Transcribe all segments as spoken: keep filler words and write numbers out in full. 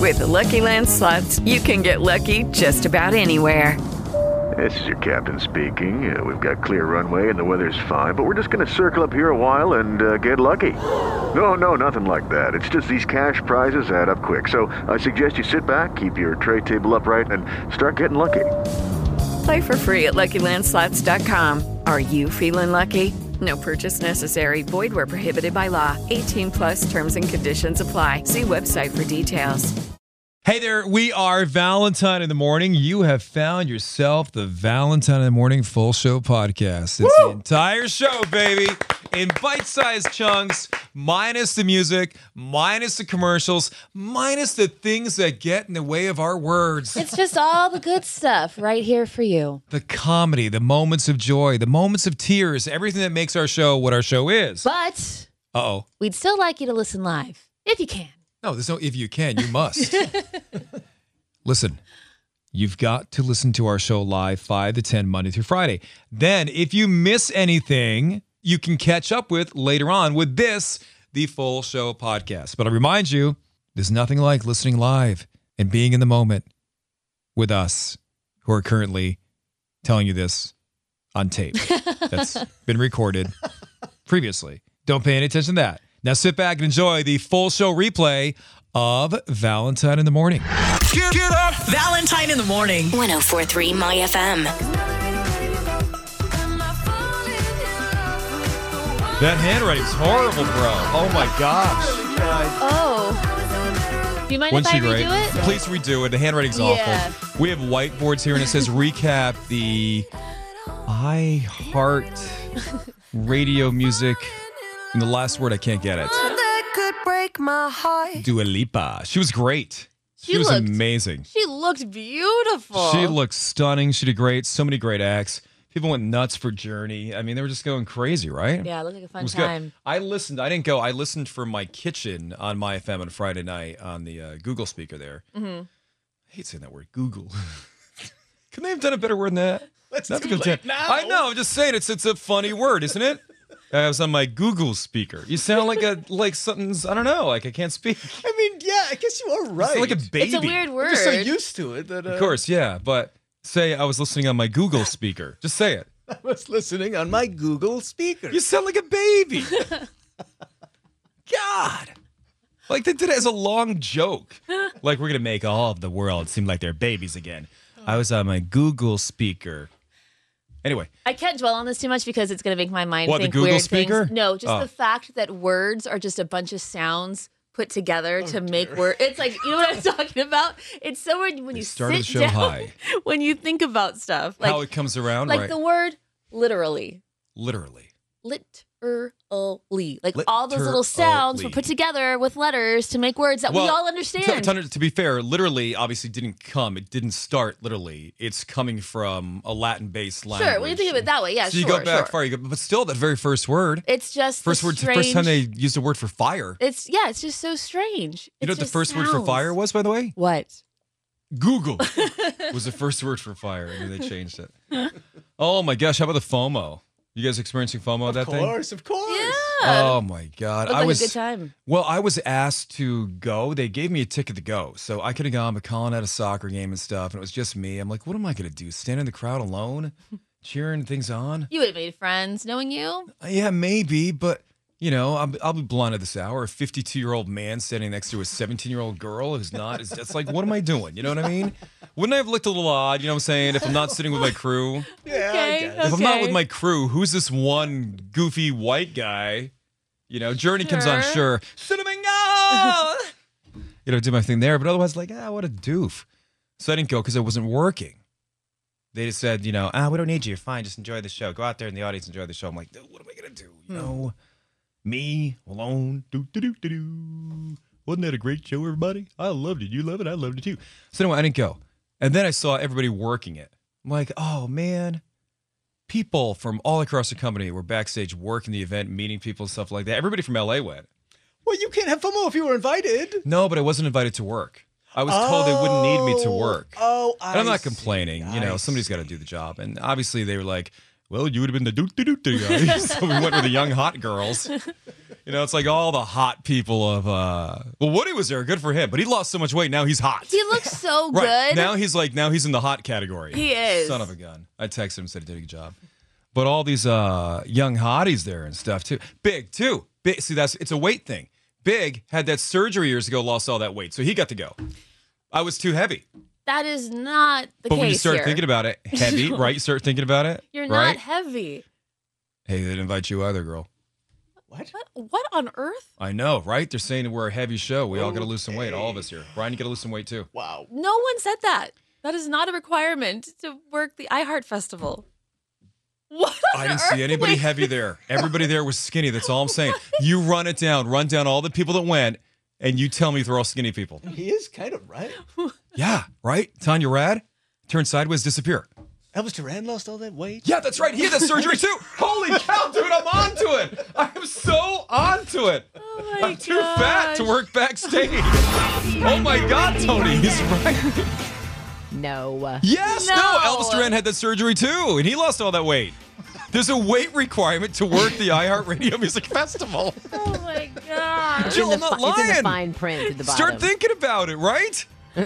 With the Lucky Land Slots, you can get lucky just about anywhere. This is your captain speaking. Uh, we've got clear runway and the weather's fine, but we're just going to circle up here a while and uh, get lucky. No, no, nothing like that. It's just these cash prizes add up quick. So I suggest you sit back, keep your tray table upright, and start getting lucky. Play for free at Lucky Land Slots dot com. Are you feeling lucky? No purchase necessary. Void where prohibited by law. eighteen plus terms and conditions apply. See website for details. Hey there, we are Valentine in the Morning. You have found yourself the Valentine in the Morning Full Show Podcast. It's Woo! The entire show, baby, in bite-sized chunks, minus the music, minus the commercials, minus the things that get in the way of our words. It's just all the good stuff right here for you. The comedy, the moments of joy, the moments of tears, everything that makes our show what our show is. But Uh-oh. we'd still like you to listen live, if you can. No, there's no if you can, you must. Listen, you've got to listen to our show live five to ten Monday through Friday. Then, if you miss anything, you can catch up with later on with this, the Full Show Podcast. But I remind you, there's nothing like listening live and being in the moment with us who are currently telling you this on tape. That's been recorded previously. Don't pay any attention to that. Now sit back and enjoy the full show replay of Valentine in the Morning. Get, get up! Valentine in the Morning. one oh four point three My F M. That handwriting's horrible, bro. Oh my gosh. Oh. Do you mind Wasn't if I she redo great? it? Please redo it. The handwriting's Yeah. awful. We have whiteboards here and it says recap the I Heart Radio Music. And the last word, I can't get it. That could break my heart. Dua Lipa. She was great. She, She was looked- amazing. She looked beautiful. She looked stunning. She did great. So many great acts. People went nuts for Journey. I mean, they were just going crazy, right? Yeah, it looked like a It fun was time. good. I listened. I didn't go. I listened from my kitchen on My F M on Friday night on the uh, Google speaker there. Mm-hmm. I hate saying that word, Google. Couldn't they have done a better word than that? Let's Not do because it Jan- now. I know. I'm just saying it's it's a funny word, isn't it? I was on my Google speaker. You sound like a like something's I don't know. Like I can't speak. I mean, yeah, I guess you are right. It's like a baby. It's a weird word. I'm just so used to it that uh, Of course, yeah. But say I was listening on my Google speaker. Just say it. I was listening on my Google speaker. You sound like a baby. God. Like they did it as a long joke. Like we're gonna make all of the world seem like they're babies again. I was on my Google speaker. Anyway, I can't dwell on this too much because it's going to make my mind What, the think Google weird speaker? things. No, just Oh. the fact that words are just a bunch of sounds put together to make word. It's like, you know what I'm talking about? It's so weird when you started sit the show down, high. when you think about stuff. Like, how it comes around, like right? the word literally. Literally. Literally. Like all those little sounds were Literally. put together with letters to make words that we all understand. To, to, to be fair, literally obviously didn't come. It didn't start literally. It's coming from a Latin-based language. Sure, when you think of it that way, yeah, so sure, you go back sure. far, you go, but still, that very first word. It's just first the word. strange, First time they used a word for fire. It's yeah, it's just so strange. You It know what the just first word for sounds- fire was, by the way? What? Google was the first word for fire, and then they changed it. Oh my gosh, how about the FOMO? You guys experiencing FOMO? Of that thing? course, of course. Yeah. Oh my God! Looked I like was a good time. Well, I was asked to go. They gave me a ticket to go, so I could have gone. But Colin had a soccer game and stuff, and it was just me. I'm like, what am I gonna do? Stand in the crowd alone, cheering things on? You would have made friends knowing you. Yeah, maybe, but you know, I'll, I'll be blunt at this hour. A fifty-two-year-old man standing next to a seventeen-year-old girl who's not. It's just like, what am I doing? You know what I mean? Wouldn't I have looked a little odd? You know what I'm saying? If I'm not sitting with my crew. Yeah, Okay, I guess. If I'm not okay. with my crew, who's this one goofy white guy? You know, Journey comes on, sure. Cinnamon, ah! You know, do my thing there, but otherwise, like, ah, what a doof. So I didn't go because I wasn't working. They just said, you know, ah, we don't need you. You're fine. Just enjoy the show. Go out there in the audience, enjoy the show. I'm like, dude, what am I gonna do? You know, me alone. Do do do do do. Wasn't that a great show, everybody? I loved it. You love it. I loved it too. So anyway, I didn't go. And then I saw everybody working it. I'm like, oh man. People from all across the company were backstage working the event, meeting people and stuff like that. Everybody from L A went. Well, you can't have FOMO if you were invited. No, but I wasn't invited to work. I was told they wouldn't need me to work. Oh, I And I'm not see, complaining. You know, I somebody's got to see. do the job. And obviously they were like, well, you would have been the doot doot doot guy. So we went with the young hot girls. You know, it's like all the hot people of, uh, well, Woody was there. Good for him. But he lost so much weight. Now he's hot. He looks so Right. good. Now he's like, now he's in the hot category. He is. Son of a gun. I texted him and said he did a good job. But all these uh, young hotties there and stuff too. Big too. Big. See, that's it's a weight thing. Big had that surgery years ago, lost all that weight, so he got to go. I was too heavy. That is not the But case when you start here. thinking about it, heavy, right? You start thinking about it. You're right? not heavy. Hey, they didn't invite you either, girl. What? What? What on earth? I know, right? They're saying we're a heavy show. We all got to lose some weight. All of us here. Brian, you got to lose some weight too. Wow. No one said that. That is not a requirement to work the iHeart Festival. What? I didn't see anybody Wait. heavy there. Everybody there was skinny. That's all I'm saying. You run it down. Run down all the people that went, and you tell me if they're all skinny people. He is kind of right. Yeah, right? Tanya Rad? Turn sideways, disappear. Elvis Duran lost all that weight. Yeah, that's right. He had that surgery too. Holy cow, dude, I'm onto it. I'm so onto it. Oh my I'm too fat to gosh. work backstage. Oh my God, Tony, he's right. No. Yes, no. No. Elvis Duran had that surgery too, and he lost all that weight. There's a weight requirement to work the iHeartRadio Music Festival. Oh my god. Jill, in I'm the, not fi- it's in the lying. fine print at the bottom. Start thinking about it, right?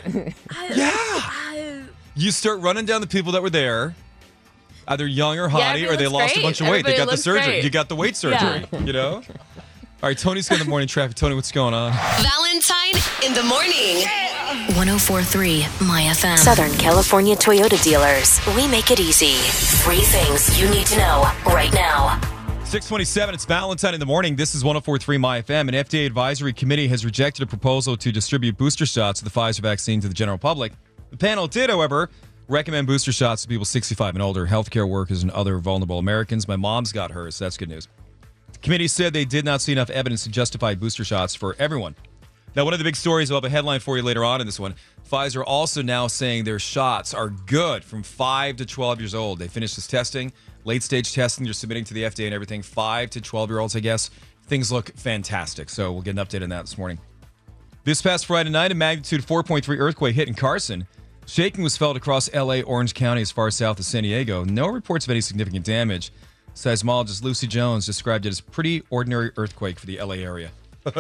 Yeah. I- You start running down the people that were there, either young or Yeah, hottie, or they everybody looks lost a great. bunch of weight. They Everybody got the looks surgery. great. You got the weight surgery, you know? All right, Tony's got the morning traffic. Tony, what's going on? Valentine in the morning. one oh four point three My F M. Southern California Toyota dealers. We make it easy. Three things you need to know right now. six twenty-seven, it's Valentine in the morning. This is one oh four point three My F M. An F D A advisory committee has rejected a proposal to distribute booster shots of the Pfizer vaccine to the general public. The panel did, however, recommend booster shots to people sixty-five and older, healthcare workers, and other vulnerable Americans. My mom's got hers, so that's good news. The committee said they did not see enough evidence to justify booster shots for everyone. Now, one of the big stories, I'll have a headline for you later on in this one. Pfizer also now saying their shots are good from five to twelve years old. They finished this testing, late-stage testing. They're submitting to the F D A and everything. five to twelve-year-olds, I guess. Things look fantastic, so we'll get an update on that this morning. This past Friday night, a magnitude four point three earthquake hit in Carson. Shaking was felt across L A, Orange County, as far south as San Diego. No reports of any significant damage. Seismologist Lucy Jones described it as a pretty ordinary earthquake for the L A area.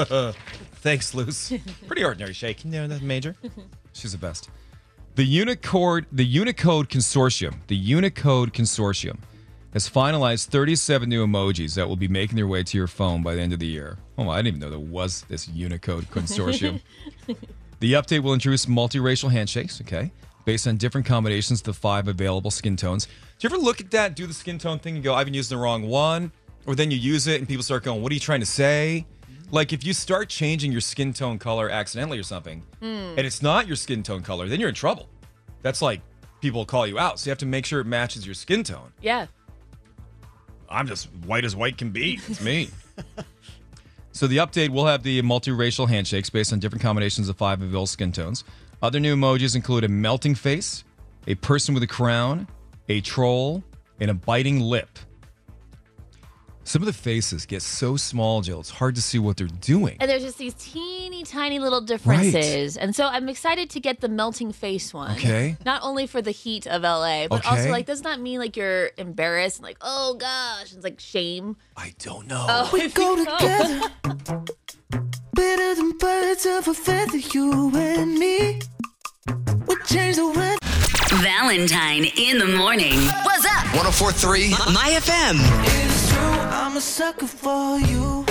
Thanks, Luce. Pretty ordinary shake. No, nothing major. She's the best. The Unicode, the Unicode Consortium, the Unicode Consortium has finalized thirty-seven new emojis that will be making their way to your phone by the end of the year. Oh, I didn't even know there was this Unicode Consortium. The update will introduce multiracial handshakes, okay, based on different combinations of the five available skin tones. Do you ever look at that, do the skin tone thing and go, I've been using the wrong one? Or then you use it and people start going, what are you trying to say? Like if you start changing your skin tone color accidentally or something, and it's not your skin tone color, then you're in trouble. That's like people call you out. So you have to make sure it matches your skin tone. Yeah. I'm just white as white can be. It's me. So the update will have the multiracial handshakes based on different combinations of five available skin tones. Other new emojis include a melting face, a person with a crown, a troll, and a biting lip. Some of the faces get so small, Jill, it's hard to see what they're doing. And there's just these teeny tiny little differences. And so I'm excited to get the melting face one. Okay. Not only for the heat of L A, but Okay. also like does not mean like you're embarrassed and like, oh gosh, it's like shame. I don't know. Oh, We go together, better than birds of a feather, you and me. We change the weather. Valentine in the morning. What's up? one oh four point three My F M. It's true, I'm a sucker for you.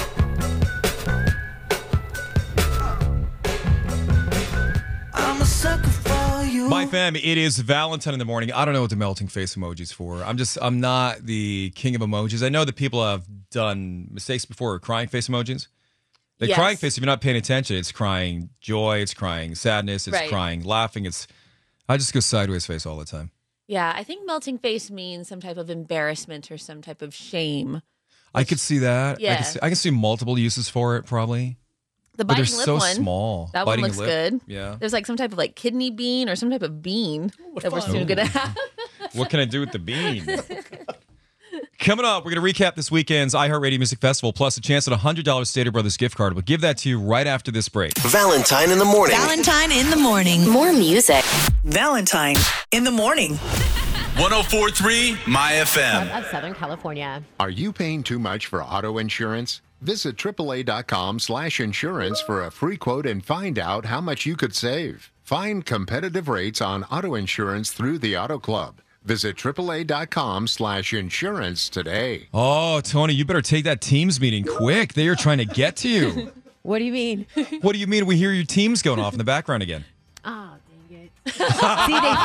I'm a sucker for you. My fam, it is Valentine in the morning. I don't know what the melting face emoji's for. I'm just, I'm not the king of emojis. I know that people have done mistakes before with crying face emojis. The Yes. crying face, if you're not paying attention, it's crying joy, it's crying sadness, it's Right. crying laughing. It's, I just go sideways face all the time. Yeah, I think melting face means some type of embarrassment or some type of shame. I could see that. I Yeah. can see, I can see multiple uses for it probably. The But they're biting lip so one. small. That Biting one looks lip, good. Yeah. There's like some type of like kidney bean or some type of bean that we're fun. soon gonna have. What can I do with the bean? Coming up, we're going to recap this weekend's iHeartRadio Music Festival, plus a chance at a one hundred dollars Stater Brothers gift card. We'll give that to you right after this break. Valentine in the morning. Valentine in the morning. More music. Valentine in the morning. one oh four point three My F M. Of Southern California. Are you paying too much for auto insurance? Visit triple A dot com slash insurance for a free quote and find out how much you could save. Find competitive rates on auto insurance through the Auto Club. Visit triple A dot com slash insurance today. Oh, Tony, you better take that Teams meeting quick. They are trying to get to you. What do you mean? What do you mean we hear your Teams going off in the background again? Oh, dang it. See, they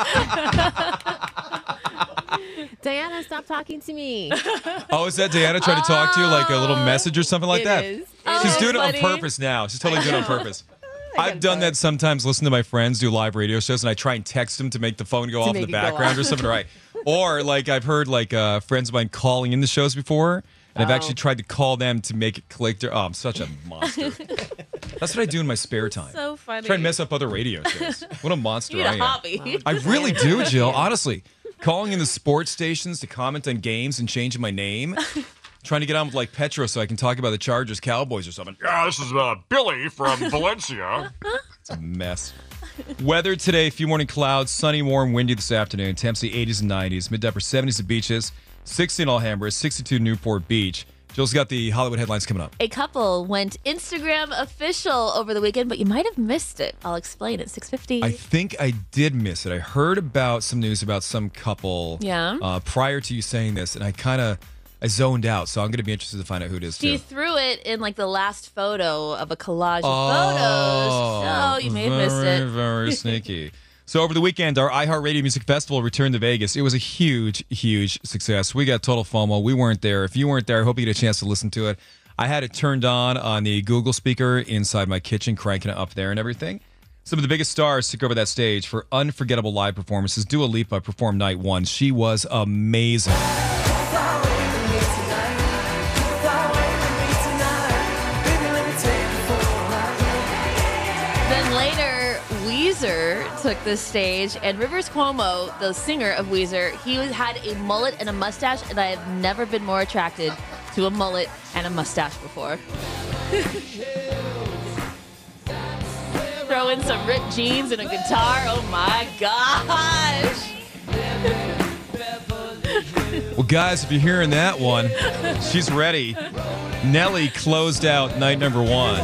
fixed. Diana, stop talking to me. Oh, is that Diana trying to talk to you like a little message or something like It that? is. She's Oh, doing it on funny. purpose now. She's totally doing it on purpose. I've done that sometimes, listen to my friends do live radio shows, and I try and text them to make the phone go To off in make the it go background off. or something, right? Or like I've heard like uh, friends of mine calling in the shows before, and I've Oh. actually tried to call them to make it click. Their, oh, I'm such a monster. That's what I do in my spare time. So funny. Try and mess up other radio shows. What a monster You need I a am. hobby. I really do, Jill. Honestly, calling in the sports stations to comment on games and changing my name. Trying to get on with like Petro so I can talk about the Chargers, Cowboys or something. Yeah, this is uh, Billy from Valencia. It's a mess. Weather today, a few morning clouds, sunny, warm, windy this afternoon. Temps the eighties and nineties. Mid to upper seventies at beaches. sixty in Alhambra, sixty-two Newport Beach. Jill's got the Hollywood headlines coming up. A couple went Instagram official over the weekend, but you might have missed it. I'll explain at six fifty. I think I did miss it. I heard about some news about some couple Yeah. uh, prior to you saying this, and I kind of I zoned out. So I'm going to be interested to find out who it is, She too. threw it in like the last photo of a collage of Oh, photos. So you may have missed very, it. Very sneaky. So over the weekend, our iHeartRadio Music Festival returned to Vegas. It was a huge, huge success. We got total FOMO. We weren't there. If you weren't there, I hope you get a chance to listen to it. I had it turned on on the Google speaker inside my kitchen, cranking it up there and everything. Some of the biggest stars took over that stage for unforgettable live performances. Dua Lipa performed night one. She was amazing. Then later, Weezer took the stage, and Rivers Cuomo, the singer of Weezer, he was- had a mullet and a mustache, and I have never been more attracted to a mullet and a mustache before. Throw in some ripped jeans and a guitar. Oh my gosh. Well, guys, if you're hearing that one, she's ready. Nelly closed out night number one.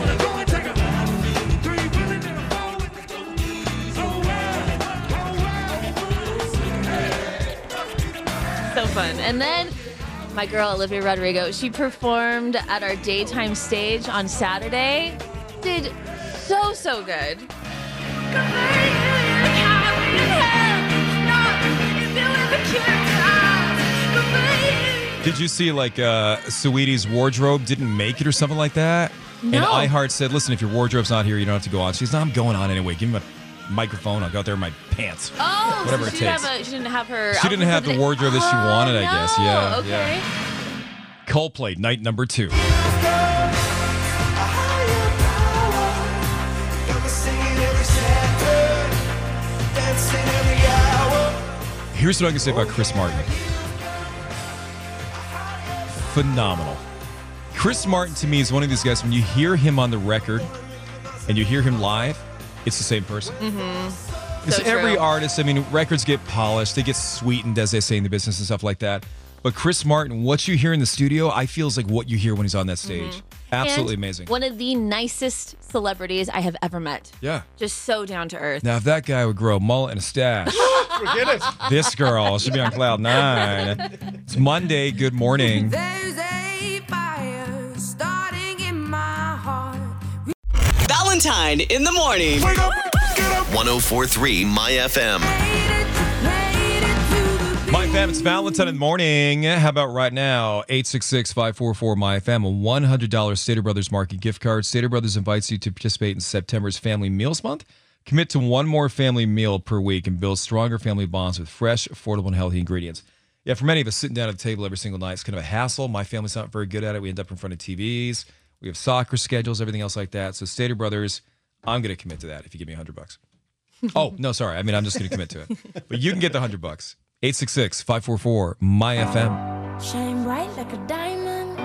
So fun. And then my girl Olivia Rodrigo, she performed at our daytime stage on Saturday. Did so, so good. Did you see like uh, Saweetie's wardrobe didn't make it or something like that? No. And iHeart said, listen, if your wardrobe's not here, you don't have to go on. She's not, I'm going on anyway. Give me my microphone. I'll go out there in my pants. Oh, Whatever so it she, didn't takes. have a, she didn't have her. She didn't outfit have for the day- wardrobe that she Oh, wanted, I guess. no. Yeah. Okay. Yeah. Coldplay, night number two. Here's what I'm going to say about Chris Martin. Phenomenal. Chris Martin, to me, is one of these guys, when you hear him on the record and you hear him live, it's the same person. Mm-hmm. Because So every true. artist, I mean, records get polished, they get sweetened, as they say in the business and stuff like that. But Chris Martin, what you hear in the studio, I feel is like what you hear when he's on that stage. Absolutely And amazing. One of the nicest celebrities I have ever met. Yeah. Just so down to earth. Now, if that guy would grow a mullet and a stash, Forget it. this girl should be on cloud nine. It's Monday. Good morning. There's a fire starting in my heart. Valentine in the morning. Wake up, get up. one oh four point three My F M. My fam, it's Valentine in the morning. How about right now? eight six six, five four four, my fam, a one hundred dollars Stater Brothers Market gift card. Stater Brothers invites you to participate in September's Family Meals Month. Commit to one more family meal per week and build stronger family bonds with fresh, affordable, and healthy ingredients. Yeah, for many of us, sitting down at the table every single night is kind of a hassle. My family's not very good at it. We end up in front of T Vs. We have soccer schedules, everything else like that. So Stater Brothers, I'm going to commit to that if you give me one hundred bucks. Oh, no, sorry. I mean, I'm just going to commit to it. But you can get the one hundred bucks. eight six six, five four four, my F M. Shine bright like a diamond.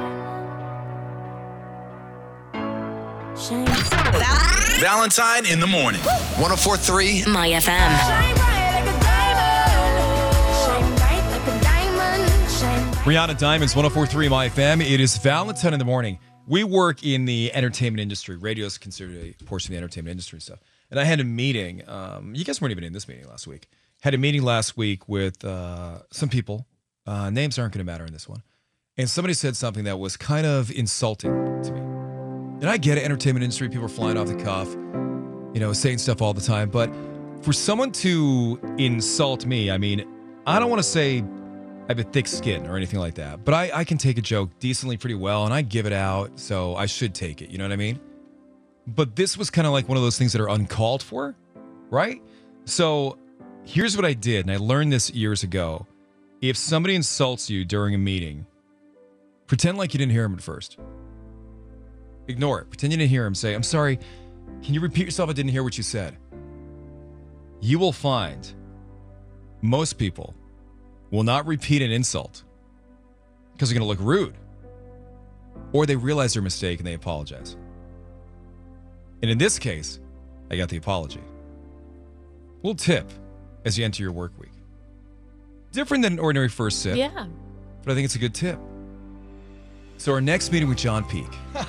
Shine, Valentine in the morning. one oh four point three My F M. shine bright like a diamond. Shine bright like a diamond. Shine bright. Rihanna Diamonds, one oh four point three My F M. It is Valentine in the morning. we work in the entertainment industry. Radio is considered a portion of the entertainment industry and stuff. And I had a meeting. Um, you guys weren't even in this meeting last week. Had a meeting last week with uh, some people. Uh, names aren't going to matter in this one. And somebody said something that was kind of insulting to me. And I get it, entertainment industry, people are flying off the cuff, you know, saying stuff all the time. But for someone to insult me, I mean, I don't want to say I have a thick skin or anything like that, but I, I can take a joke decently pretty well, and I give it out, so I should take it. You know what I mean? But this was kind of like one of those things that are uncalled for, right? So here's what I did, and I learned this years ago. If somebody insults you during a meeting, pretend like you didn't hear him at first. Ignore it. Pretend you didn't hear him. Say, I'm sorry, can you repeat yourself? I didn't hear what you said. You will find most people will not repeat an insult because they're going to look rude, or they realize their mistake and they apologize. And in this case, I got the apology. Little tip as you enter your work week. Different than an ordinary first sip. Yeah. But I think it's a good tip. So our next meeting with John Peake.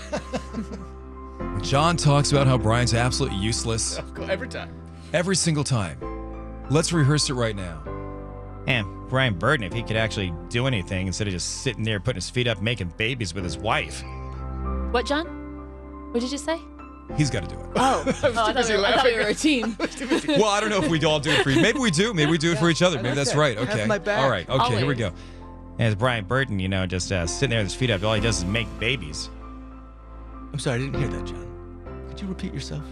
John talks about how Brian's absolutely useless. Every time. Every single time. Let's rehearse it right now. Man, Brian Burton, if he could actually do anything instead of just sitting there putting his feet up making babies with his wife. What, John? What did you say? He's got to do it. Oh, oh I, thought we were, I thought we were a team. Well, I don't know if we all do it for you. Maybe we do. Maybe we do it for each other. Maybe that's right. Okay. my back. All right. Okay, Always. here we go. And it's Brian Burton, you know, just uh, sitting there with his feet up. All he does is make babies. I'm sorry, I didn't hear that, John. Could you repeat yourself?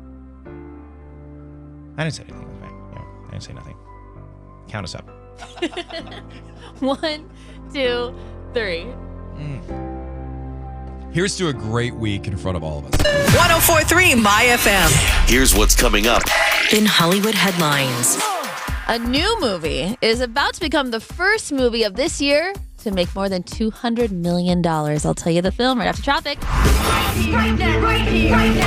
I didn't say anything. It was fine. You know, I didn't say nothing. Count us up. One, two, three. Here's to a great week in front of all of us. one oh four point three My F M. Here's what's coming up in Hollywood headlines. A new movie is about to become the first movie of this year to make more than two hundred million dollars. I'll tell you the film right after traffic. Right now, right here, right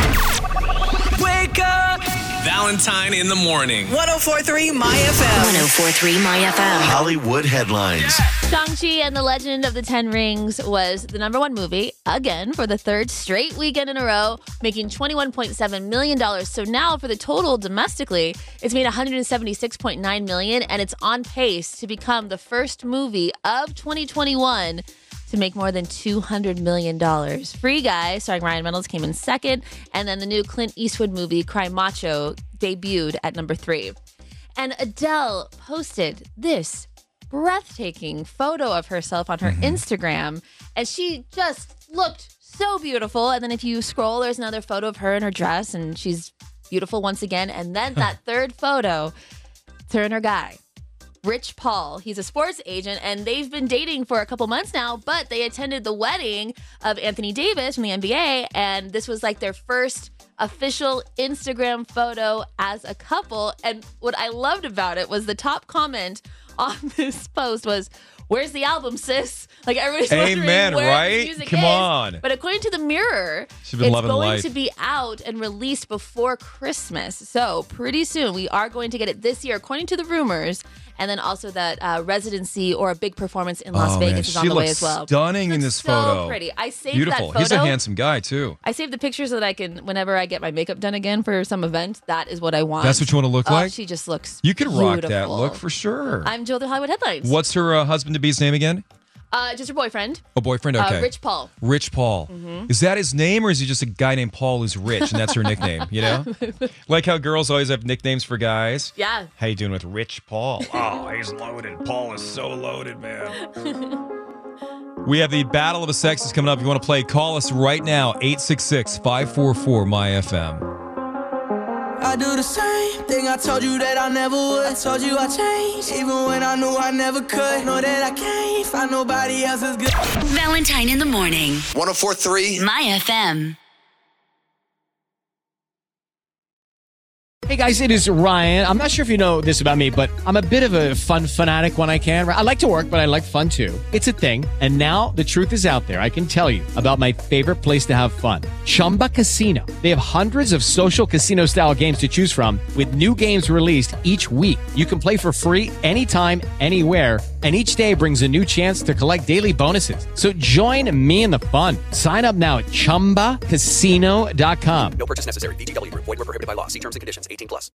now. Wake up! Valentine in the morning. one oh four point three My F M. one oh four point three My F M. Hollywood headlines. Shang-Chi and the Legend of the Ten Rings was the number one movie, again, for the third straight weekend in a row, making twenty-one point seven million dollars. So now for the total domestically, it's made one hundred seventy-six point nine million dollars, and it's on pace to become the first movie of twenty twenty-one to make more than two hundred million dollars. Free Guy, starring Ryan Reynolds, came in second, and then the new Clint Eastwood movie, Cry Macho, debuted at number three. And Adele posted this breathtaking photo of herself on her mm-hmm. Instagram, and she just looked so beautiful. And then if you scroll, there's another photo of her in her dress, and she's beautiful once again. And then that third photo, it's her and her guy, Rich Paul. He's a sports agent, and they've been dating for a couple months now, but they attended the wedding of Anthony Davis from the N B A, and this was like their first official Instagram photo as a couple. And what I loved about it was the top comment on this post was, "Where's the album, sis?" Like everybody's wondering Amen, where right? the music Come is. on. But according to the Mirror, She's been it's loving going life. to be out and released before Christmas. So pretty soon we are going to get it this year, according to the rumors. And then also that uh, residency or a big performance in Las oh, Vegas man. is on she the way looks as well. Stunning She in looks this so photo. pretty. I saved Beautiful. that photo. He's a handsome guy too. I saved the picture so that I can, whenever I get my makeup done again for some event, that is what I want. That's what you want to look oh, like? She just looks You can rock that beautiful. look for sure. I'm Jill, the Hollywood Headlines. What's her uh, husband-to-be's name again? Uh, just her boyfriend. A boyfriend? Okay. Uh, Rich Paul. Rich Paul. Mhm. Is that his name, or is he just a guy named Paul who's rich and that's her nickname, you know? Like how girls always have nicknames for guys. Yeah. How you doing with Rich Paul? Oh, he's loaded. Paul is so loaded, man. We have the Battle of the Sexes coming up. If you want to play, call us right now, eight six six, five four four, M Y F M. I do the same thing I told you that I never would. I told you I changed, even when I knew I never could. Know that I can't find nobody else as good. Valentine in the morning. one oh four point three My F M. Hey guys, it is Ryan. I'm not sure if you know this about me, but I'm a bit of a fun fanatic when I can. I like to work, but I like fun too. It's a thing. And now the truth is out there. I can tell you about my favorite place to have fun. Chumba Casino. They have hundreds of social casino style games to choose from with new games released each week. You can play for free anytime, anywhere, And each day brings a new chance to collect daily bonuses. So join me in the fun. Sign up now at chumba casino dot com. No purchase necessary. V G W Group. Void where prohibited by law. See terms and conditions. eighteen plus.